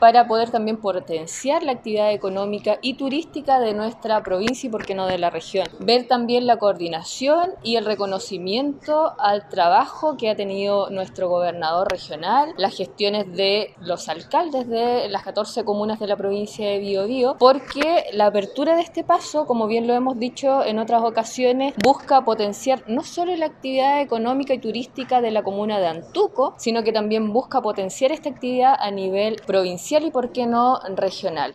para poder también potenciar la actividad económica y turística de nuestra provincia y por qué no de la región. Ver también la coordinación y el reconocimiento al trabajo que ha tenido nuestro gobernador regional, las gestiones de los alcaldes de las 14 comunas de la provincia de Biobío, porque la apertura de este paso, como bien lo hemos dicho en otras ocasiones, busca potenciar no solo la actividad económica y turística de la comuna de Antuco, sino que también busca potenciar esta actividad a nivel provincial y por qué no regional.